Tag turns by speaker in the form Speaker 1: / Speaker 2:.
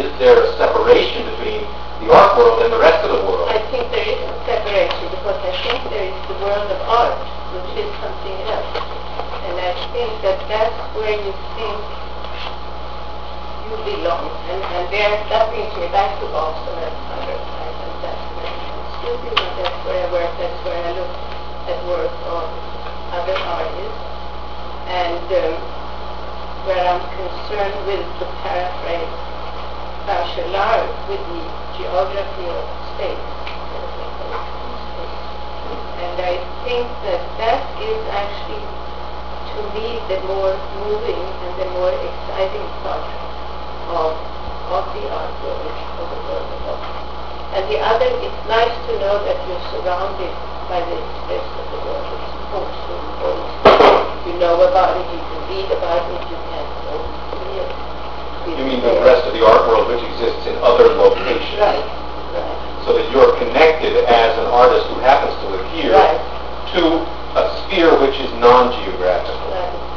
Speaker 1: is there a separation between the art world and the rest of the world?
Speaker 2: I think there is a separation because I think there is the world of art, which is something else. And I think that that's where you think you belong. And there, that brings me back to Boston and other and that's studio, and that's where I work, that's where I look at work of other artists. And where I'm concerned with the paraphrase Bachelard with the geography of space. And I think that that is actually, to me, the more moving and the more exciting part of the art world, of the world of art. And the other, it's nice to know that you're surrounded by the rest of the world. It's also important. You know about it, you can read about it, you can see it.
Speaker 1: You mean the rest of the art world which exists in other locations?
Speaker 2: Right.
Speaker 1: So that you're connected as an artist who happens to live here to a sphere which is non-geographical.
Speaker 2: Right.